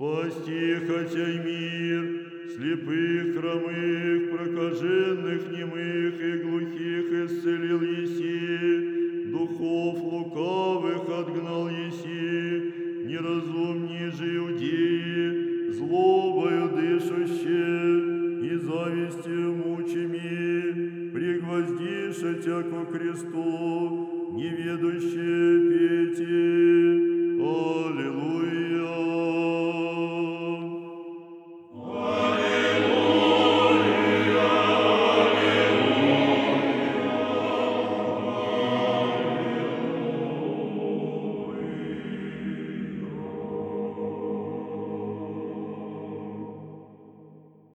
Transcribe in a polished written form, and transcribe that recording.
спасти хотя и мир, слепых, хромых, прокаженных, немых и глухих исцелил еси, духов лукавых отгнал еси, неразумней же иудеи, злобою дышащие и завистью мучими, пригвоздиша тя ко кресту, неведущие пейте. Аллилуйя.